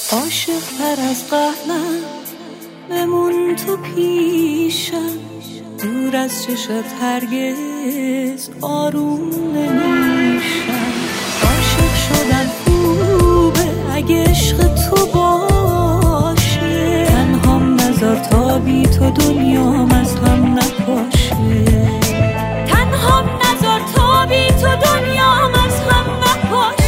عاشق تر از قبلم بمون تو پیشم، دور از چشات هرگز آروم نمیشم. عاشق شدن خوبه اگه عشق تو باشه، تنهام نذار تا بی تو دنیام از هم نپاشه. تنهام نذار تا بی تو دنیام از هم نپاشه.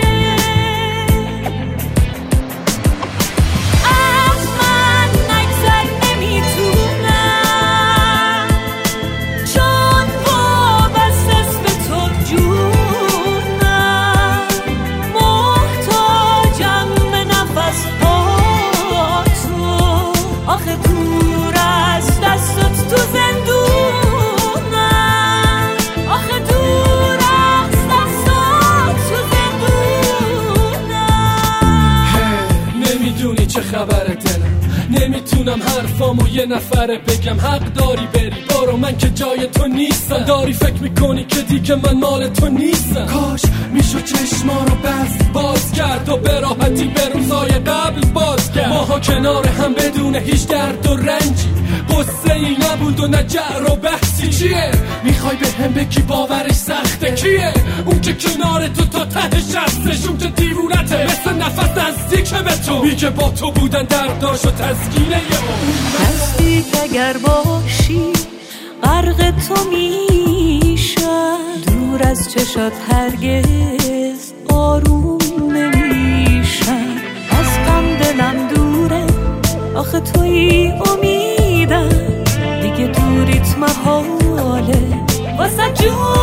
چه خبره دلم، نمیتونم حرفامو یه نفره بگم. حق داری بری برو، من که جای تو نیستم. داری فکر میکنی که دیگه من مال تو نیستم. کاش میشو چشما رو باز کرد و به راحتی به روزای قبل باز کرد. ماها کنار هم بدون هیچ درد و رنجی، قصه ای نبود و نه جعر و بحثی. چیه میخوای به هم بگی باورش سخته؟ کیه اون که کنار تو تا ته شستش؟ اون که دیوونته مثل نفس نزدیک به تو، میگه با تو بودن درداش و تسکینه اون. نزدیک اگر باشی غرق تو میشم، دور از چشات هرگز آروم نمیشم. از غم دلم دوره آخه توی امیدم، دیگه دوریت محاله واسه جون